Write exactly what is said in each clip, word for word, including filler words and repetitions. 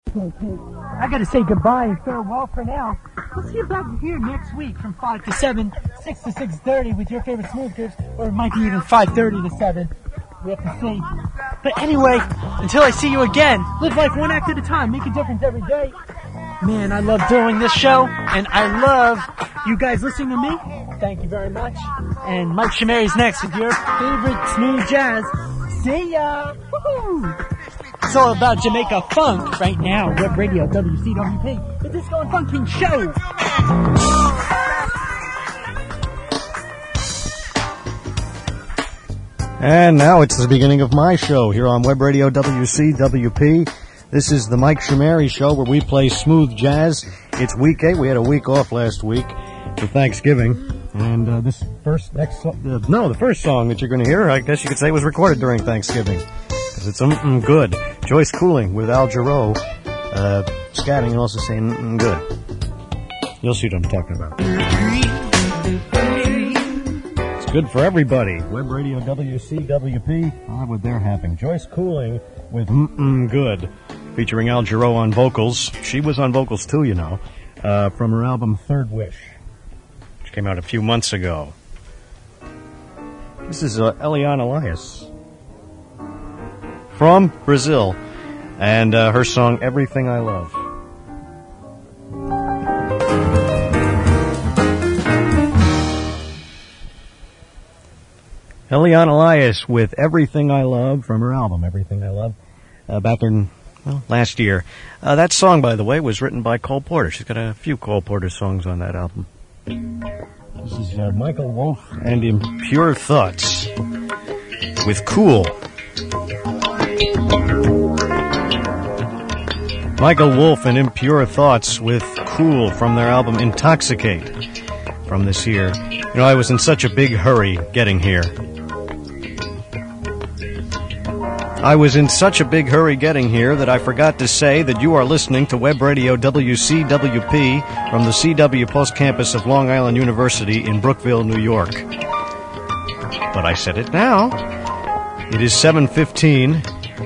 I gotta say goodbye and farewell for now. We'll see you back here next week from five to seven, six to six thirty with your favorite smooth kids, or it might be even five thirty to seven. We have to see. But anyway, until I see you again, live life one act at a time, make a difference every day. Man, I love doing this show, and I love you guys listening to me. Thank you very much. And Mike Shamari's next with your favorite smooth jazz. See ya! Woohoo! It's all about Jamaica funk right now. Web Radio, W C W P, the Disco and Funk King Show. And now it's the beginning of my show here on Web Radio W C W P. This is the Mike Shamari Show where we play smooth jazz. It's week eight. We had a week off last week for Thanksgiving. And uh, this first, next, uh, no, the first song that you're going to hear, I guess you could say, was recorded during Thanksgiving. Because it's mm-mm good. Joyce Cooling with Al Jarreau, uh, scatting and also saying mm-mm good. You'll see what I'm talking about. It's good for everybody. Web Radio W C W P, on with their having. Joyce Cooling with mm-mm good, featuring Al Jarreau on vocals. She was on vocals too, you know, uh, from her album Third Wish, which came out a few months ago. This is uh, Eliane Elias from Brazil, and uh, her song Everything I Love. Eliane Elias with Everything I Love from her album Everything I Love, uh, back in, well, last year. Uh, that song, by the way, was written by Cole Porter. She's got a few Cole Porter songs on that album. This is uh, Michael Wolf and Impure Thoughts with Cool. Michael Wolf and Impure Thoughts with Cool from their album Intoxicate from this year. You know, I was in such a big hurry getting here. I was in such a big hurry getting here that I forgot to say that you are listening to Web Radio W C W P from the C W Post campus of Long Island University in Brookville, New York. But I said it now. It is seven fifteen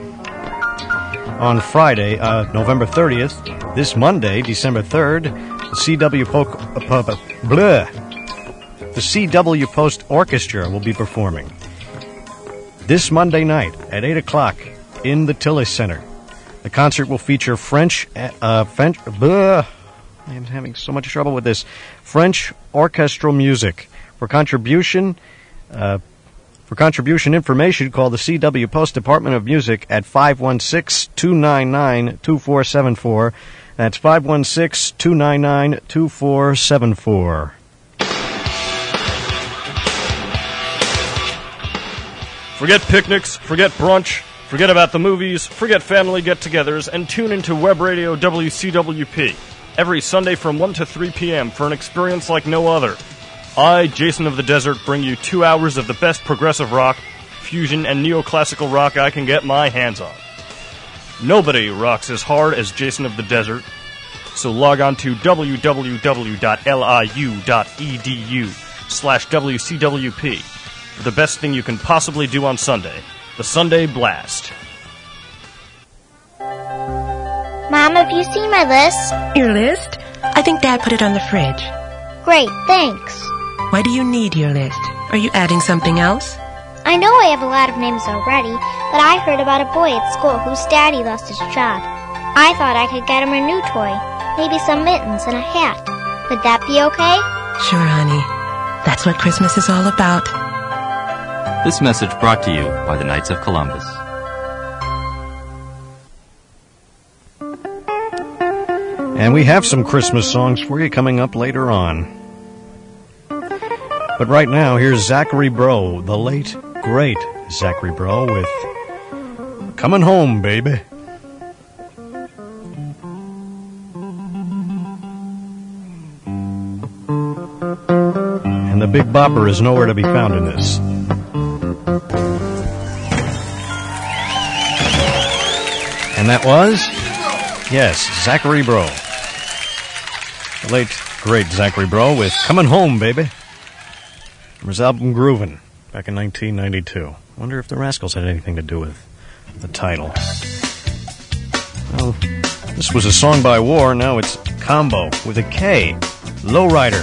on Friday, uh, November thirtieth. This Monday, December third, the C W Po- uh, bleh. The C W Post Orchestra will be performing this Monday night at eight o'clock in the Tillis Center. The concert will feature French, uh, French, bleh, I'm having so much trouble with this, French orchestral music. For contribution, uh, for contribution information, call the C W Post Department of Music at five one six, two nine nine, two four seven four. That's five one six, two nine nine, two four seven four. Forget picnics, forget brunch, forget about the movies, forget family get-togethers, and tune into Web Radio W C W P every Sunday from one to three p.m. for an experience like no other. I, Jason of the Desert, bring you two hours of the best progressive rock, fusion, and neoclassical rock I can get my hands on. Nobody rocks as hard as Jason of the Desert, so log on to w w w dot liu dot e d u slash w c w p for the best thing you can possibly do on Sunday, the Sunday Blast. Mom, have you seen my list? Your list? I think Dad put it on the fridge. Great, thanks. Why do you need your list? Are you adding something else? I know I have a lot of names already, but I heard about a boy at school whose daddy lost his job. I thought I could get him a new toy, maybe some mittens and a hat. Would that be okay? Sure, honey. That's what Christmas is all about. This message brought to you by the Knights of Columbus. And we have some Christmas songs for you coming up later on. But right now, here's Zachary Breaux, the late, great Zachary Breaux with Coming Home, Baby. And the Big Bopper is nowhere to be found in this. And that was, yes, Zachary Breaux. The late, great Zachary Breaux with Coming Home, Baby. From his album Groovin' back in nineteen ninety-two. Wonder if the Rascals had anything to do with the title. Well, This was a song by War, now it's Combo with a K. Lowrider.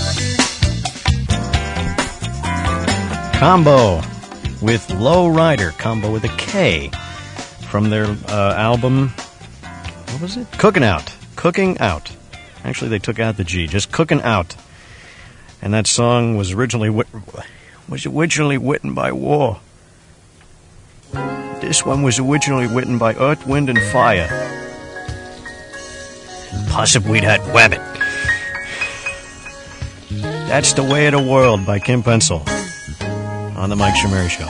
Combo with Lowrider. Combo with a K. From their uh, album, what was it? Cooking Out. Cooking Out. Actually, they took out the G. Just Cooking Out. And that song was originally wit- was originally written by War. This one was originally written by Earth, Wind, and Fire. Possibly that Wabbit. That's the Way of the World by Kim Pencil on the Mike Shamari Show.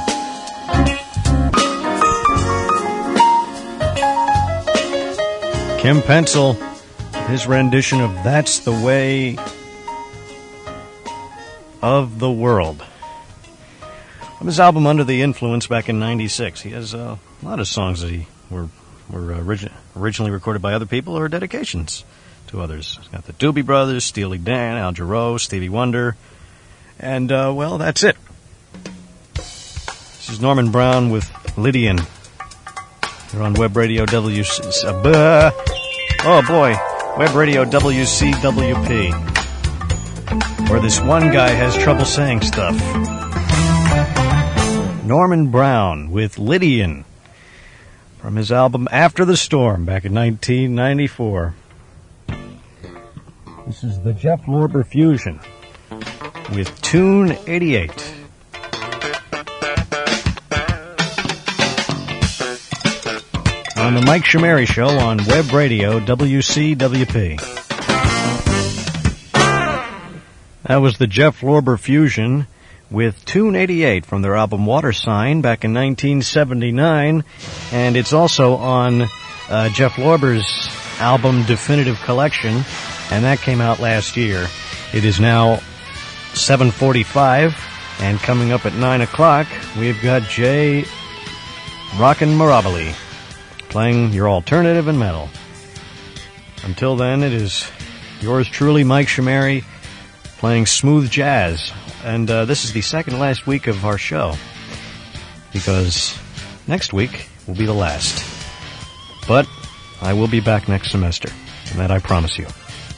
Kim Pencil, his rendition of That's the Way of the World. From his album Under the Influence back in ninety-six. He has uh, a lot of songs that he were were origi- originally recorded by other people or dedications to others. He's got the Doobie Brothers, Steely Dan, Al Jarreau, Stevie Wonder, and, uh, well, that's it. This is Norman Brown with Lydian. You're on Web Radio W C... Uh, oh, boy. Web Radio W C W P. Where this one guy has trouble saying stuff. Norman Brown with Lydian. From his album After the Storm back in nineteen ninety-four. This is the Jeff Lorber Fusion with Tune eighty-eight. On the Mike Shamari Show on Web Radio W C W P. That was the Jeff Lorber Fusion with Tune eighty-eight from their album Water Sign back in nineteen seventy-nine, and it's also on uh, Jeff Lorber's album Definitive Collection, and that came out last year. It is now seven forty-five, and coming up at nine o'clock, we've got Jay Rockin' Mirabile playing your alternative and metal. Until then, it is yours truly, Mike Shamari, playing smooth jazz. And uh, this is the second last week of our show, because next week will be the last. But I will be back next semester, and that I promise you.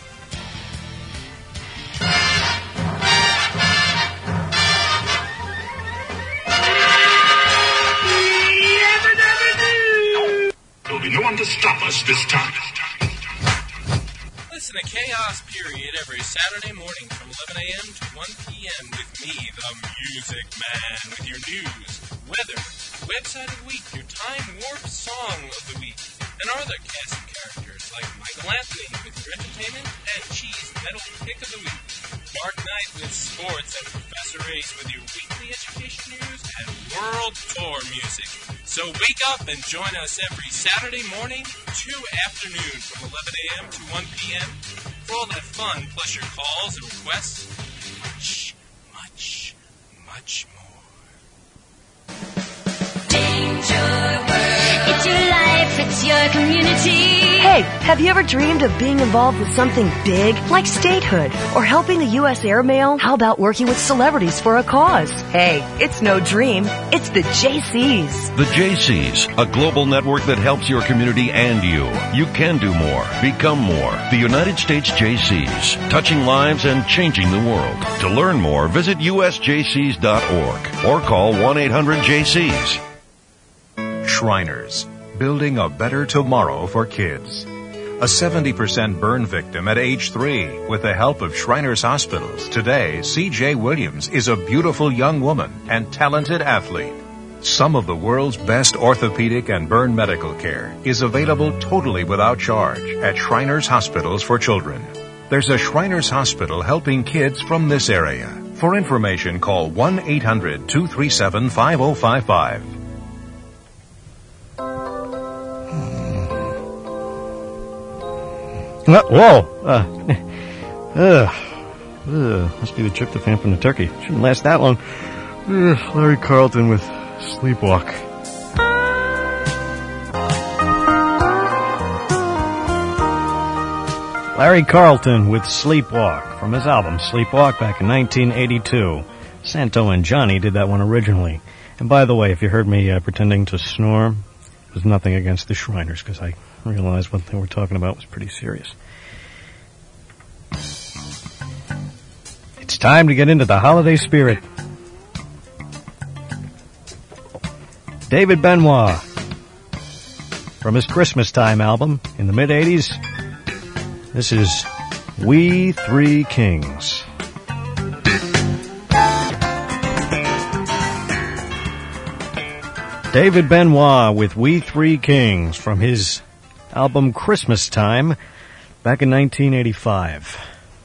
There'll be no one to stop us this time. Listen to Chaos Period every Saturday morning from eleven a.m. to one p.m. with me, the Music Man, with your news, weather, website of the week, your Time Warp Song of the week, and other cast of characters like Michael Anthony with your entertainment and Cheese Metal Pick of the Week, Dark Knight with sports, and Professor Ace with your weekly education news and world tour music. So wake up and join us every Saturday morning to afternoon from eleven a.m. to one p.m. for all that fun, plus your calls and requests, and much, much, much more. Danger World. It's your life, it's your community. Hey, have you ever dreamed of being involved with something big, like statehood, or helping the U S Airmail? How about working with celebrities for a cause? Hey, it's no dream. It's the J Cs. The J Cs, a global network that helps your community and you. You can do more. Become more. The United States J Cs, touching lives and changing the world. To learn more, visit U S J Cs dot org or call one eight hundred J Cs. Shriners, building a better tomorrow for kids. A seventy percent burn victim at age three. With the help of Shriners Hospitals, today C J Williams is a beautiful young woman and talented athlete. Some of the world's best orthopedic and burn medical care is available totally without charge at Shriners Hospitals for Children. There's a Shriners Hospital helping kids from this area. For information, call one eight hundred two three seven five oh five five. Uh, whoa! Uh, uh, uh, must be the tryptophan from the turkey. Shouldn't last that long. Uh, Larry Carlton with Sleepwalk. Larry Carlton with Sleepwalk from his album Sleepwalk back in nineteen eighty-two. Santo and Johnny did that one originally. And by the way, if you heard me uh, pretending to snore, was nothing against the Shriners, because I realized what they were talking about was pretty serious. It's time to get into the holiday spirit. David Benoit, from his Christmas Time album in the mid-eighties, this is We Three Kings. David Benoit with We Three Kings from his album Christmas Time back in nineteen eighty-five.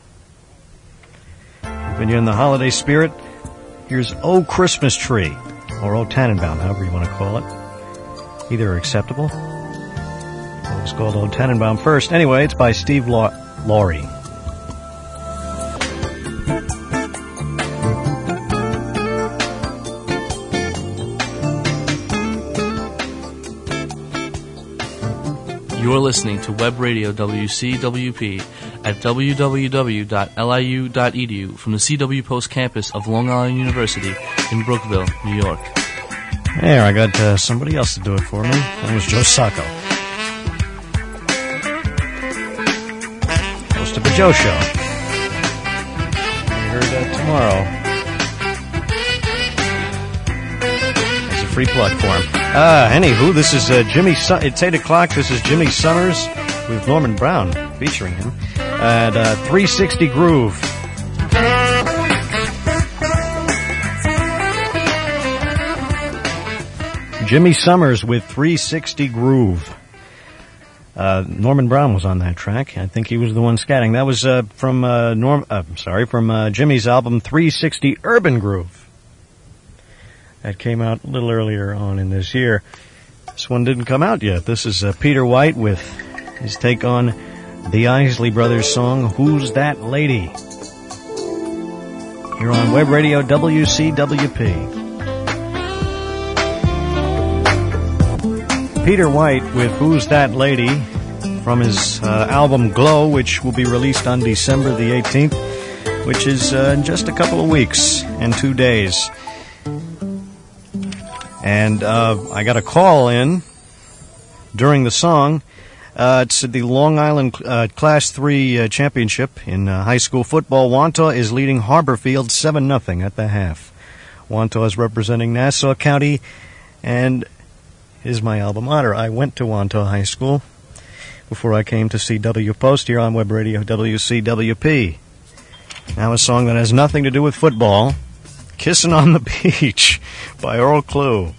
When you're in the holiday spirit, here's Oh Christmas Tree, or Oh Tannenbaum, however you want to call it. Either are acceptable. It was called Oh Tannenbaum first. Anyway, it's by Steve Law- Laurie. You're listening to Web Radio W C W P at w w w dot l i u dot e d u from the C W Post campus of Long Island University in Brookville, New York. There, I got uh, somebody else to do it for me. That was Joe Sacco. Host of the Joe Show. We heard that tomorrow. It's a free plug for him. Uh, anywho, this is uh, Jimmy. Su- it's eight o'clock. This is Jimmy Summers with Norman Brown featuring him at uh, three sixty Groove. Jimmy Summers with three sixty Groove. Uh, Norman Brown was on that track. I think he was the one scatting. That was uh, from uh, Norm. Uh, sorry, from uh, Jimmy's album three sixty Urban Groove. That came out a little earlier on in this year. This one didn't come out yet. This is uh, Peter White with his take on the Isley Brothers song, Who's That Lady? Here on Web Radio W C W P. Peter White with Who's That Lady from his uh, album Glow, which will be released on December the eighteenth, which is uh, in just a couple of weeks and two days. And uh, I got a call in during the song. Uh, it's the Long Island uh, Class three uh, Championship in uh, high school football. Wantagh is leading Harborfield seven nothing at the half. Wantagh is representing Nassau County, and is my alma mater. I went to Wantagh High School before I came to C W Post here on Web Radio W C W P. Now a song that has nothing to do with football, Kissin' on the Beach by Earl Klugh.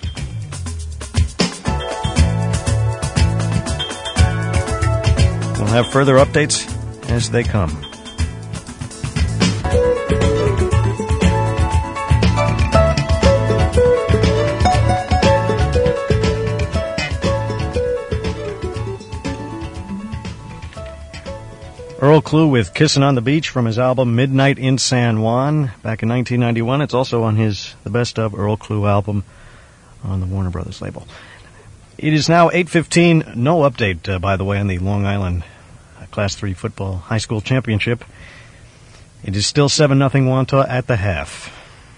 We'll have further updates as they come. Earl Klugh with Kissin' on the Beach from his album Midnight in San Juan back in nineteen ninety-one. It's also on his The Best of Earl Klugh album on the Warner Brothers label. It is now eight fifteen. No update, uh, by the way, on the Long Island uh, Class three Football High School Championship. It is still seven nothing Wantagh at the half.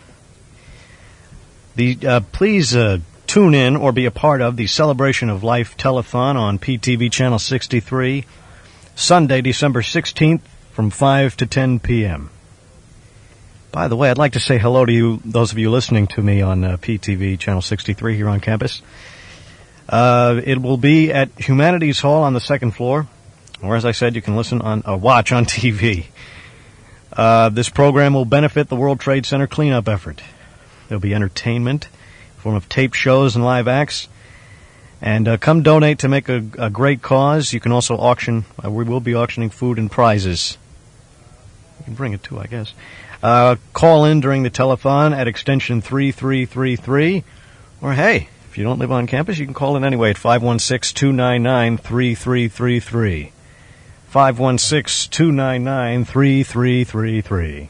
The uh, Please uh, tune in or be a part of the Celebration of Life Telethon on P T V Channel sixty-three, Sunday, December sixteenth, from five to ten p.m. By the way, I'd like to say hello to you, those of you listening to me on uh, P T V Channel sixty-three here on campus. Uh, it will be at Humanities Hall on the second floor, or as I said, you can listen on, uh, watch on T V. Uh, this program will benefit the World Trade Center cleanup effort. There'll be entertainment in the form of tape shows and live acts. And uh, come donate to make a, a great cause. You can also auction. Uh, we will be auctioning food and prizes. You can bring it too, I guess. Uh, call in during the telethon at extension three three three three. Or hey, if you don't live on campus, you can call in anyway at five one six, two nine nine, three three three three. five one six, two nine nine, three three three three.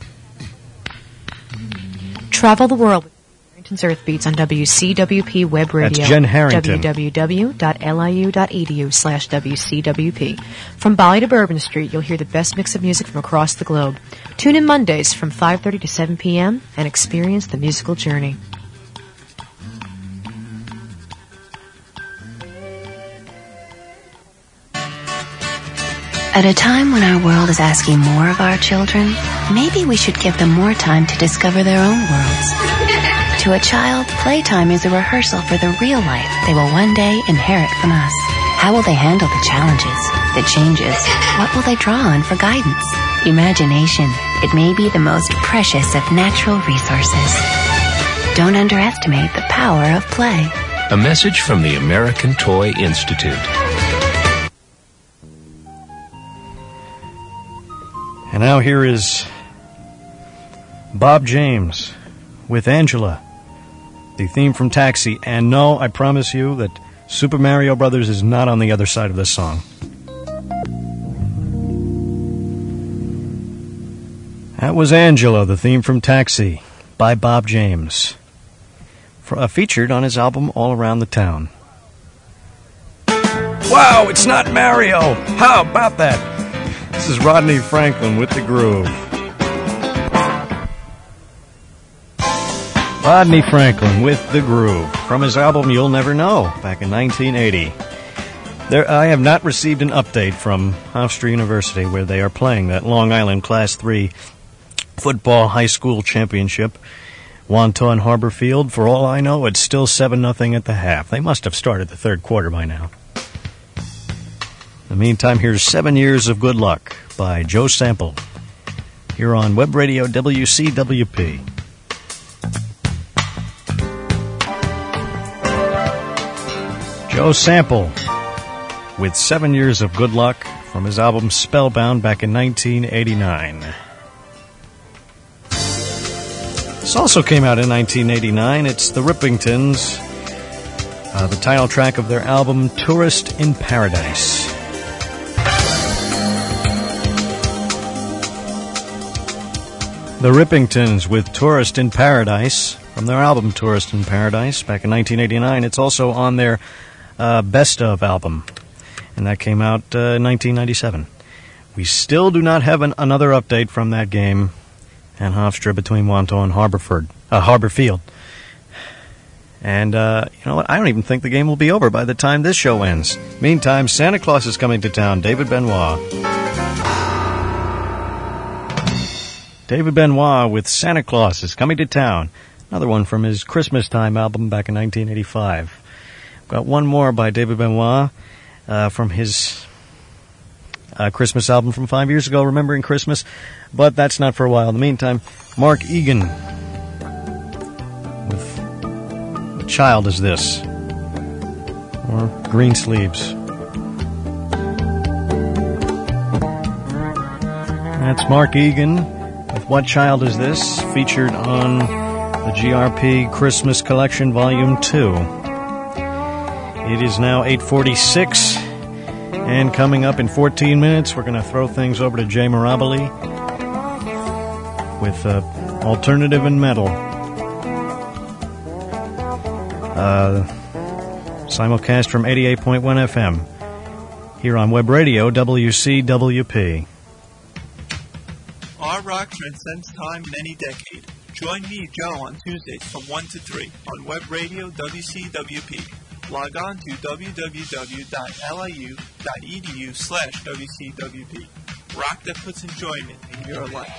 Travel the world. Earth Beats on W C W P Web Radio. That's Jen Harrington. w w w dot l i u dot e d u slash w c w p. From Bolly to Bourbon Street, you'll hear the best mix of music from across the globe. Tune in Mondays from five thirty to seven p.m. and experience the musical journey. At a time when our world is asking more of our children, maybe we should give them more time to discover their own worlds. To a child, playtime is a rehearsal for the real life they will one day inherit from us. How will they handle the challenges, the changes? What will they draw on for guidance? Imagination. It may be the most precious of natural resources. Don't underestimate the power of play. A message from the American Toy Institute. And now here is Bob James with Angela, the theme from Taxi. And no, I promise you that Super Mario Brothers is not on the other side of this song. That was Angela, the theme from Taxi, by Bob James, for, uh, featured on his album All Around the Town. Wow, it's not Mario! How about that? This is Rodney Franklin with The Groove. Rodney Franklin with The Groove, from his album You'll Never Know, back in nineteen eighty. There, I have not received an update from Hofstra University where they are playing that Long Island Class three football high school championship. Wonton Harbor Field, for all I know, it's still seven nothing at the half. They must have started the third quarter by now. In the meantime, here's Seven Years of Good Luck by Joe Sample, here on Web Radio W C W P. Joe Sample with Seven Years of Good Luck from his album Spellbound back in nineteen eighty-nine. This also came out in nineteen eighty-nine. It's the Rippingtons, uh, the title track of their album Tourist in Paradise. The Rippingtons with Tourist in Paradise from their album Tourist in Paradise back in nineteen eighty-nine. It's also on their uh, Best Of album, and that came out uh, in nineteen ninety-seven. We still do not have an, another update from that game and Hofstra between Wonton and Harborford, uh, Harbor Field. And, uh, you know what? I don't even think the game will be over by the time this show ends. Meantime, Santa Claus is coming to town. David Benoit. David Benoit with Santa Claus is coming to town. Another one from his Christmas Time album back in nineteen eighty-five. Got one more by David Benoit uh, from his uh, Christmas album from five years ago, Remembering Christmas. But that's not for a while. In the meantime, Mark Egan with What Child Is This? Or Green Sleeves. That's Mark Egan with What Child Is This? Featured on the G R P Christmas Collection Volume two. It is now eight forty-six, and coming up in fourteen minutes, we're going to throw things over to Jay Mirabile with uh, Alternative and Metal. Uh, simulcast from eighty-eight point one F M here on Web Radio W C W P. Our rock transcends time and any decade. Join me, Joe, on Tuesdays from one to three on Web Radio W C W P. Log on to www.liu.edu slash WCWP. Rock that puts enjoyment in your life.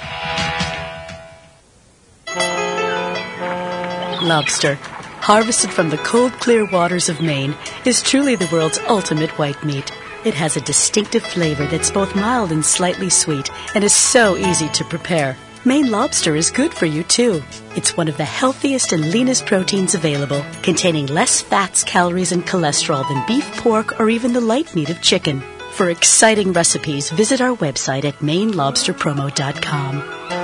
Lobster, harvested from the cold, clear waters of Maine, is truly the world's ultimate white meat. It has a distinctive flavor that's both mild and slightly sweet, and is so easy to prepare. Maine lobster is good for you, too. It's one of the healthiest and leanest proteins available, containing less fats, calories, and cholesterol than beef, pork, or even the light meat of chicken. For exciting recipes, visit our website at maine lobster promo dot com.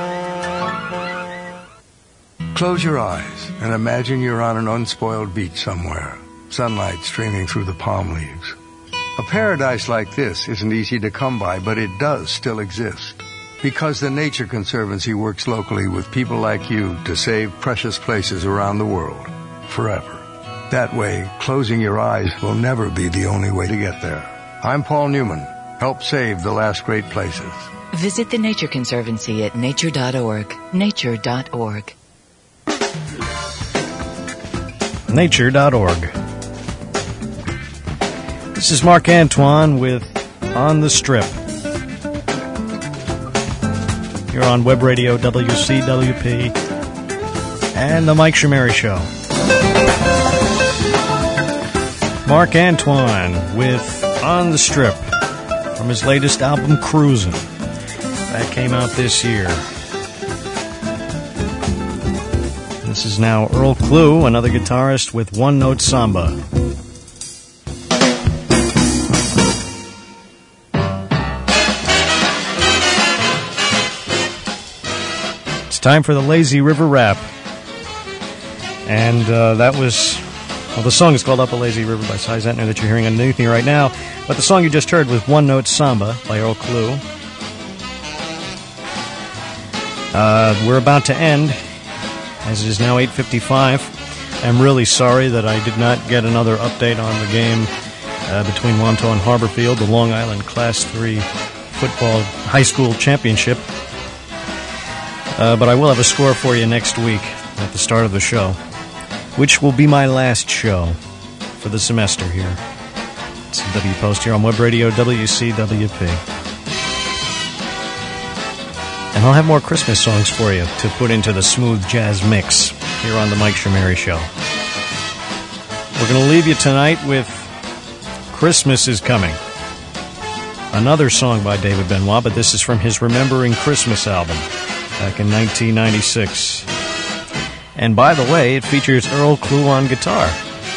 Close your eyes and imagine you're on an unspoiled beach somewhere, sunlight streaming through the palm leaves. A paradise like this isn't easy to come by, but it does still exist. Because the Nature Conservancy works locally with people like you to save precious places around the world, forever. That way, closing your eyes will never be the only way to get there. I'm Paul Newman. Help save the last great places. Visit the Nature Conservancy at nature dot org. nature dot org. nature dot org. This is Mark Antoine with On the Strip. here on Web Radio W C W P and the Mike Shamari Show. Mark Antoine with On the Strip from his latest album, Cruisin'. That came out this year. This is now Earl Klugh, another guitarist with One Note Samba. It's time for the Lazy River Rap. And uh, that was, well, the song is called Up a Lazy River by Cy Zentner that you're hearing underneath me right now. But the song you just heard was One Note Samba by Earl Klugh. Uh, we're about to end, as it is now eight fifty-five. I'm really sorry that I did not get another update on the game uh, between Wantagh and Harborfield, the Long Island Class three Football High School Championship. Uh, but I will have a score for you next week at the start of the show, which will be my last show for the semester here. It's a W Post here on Web Radio W C W P. And I'll have more Christmas songs for you to put into the smooth jazz mix here on the Mike Shamari Show. We're going to leave you tonight with Christmas is Coming. Another song by David Benoit, but this is from his Remembering Christmas album back in nineteen ninety-six. And by the way, it features Earl Klugh on guitar.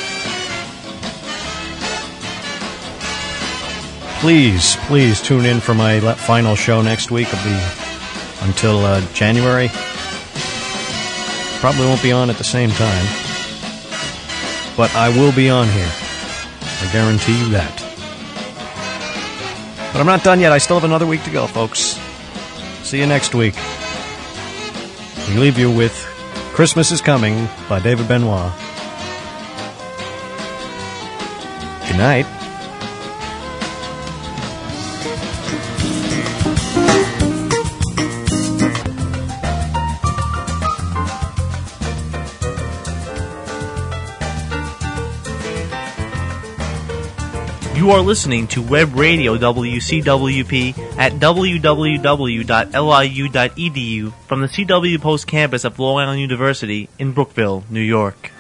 Please, please tune in for my final show next week. It'll be until uh, January. Probably won't be on at the same time, but I will be on here. I guarantee you that. But I'm not done yet. I still have another week to go, folks. See you next week. We leave you with Christmas is Coming by David Benoit. Good night. You are listening to Web Radio W C W P at w w w dot l i u dot e d u from the C W Post campus of Long Island University in Brookville, New York.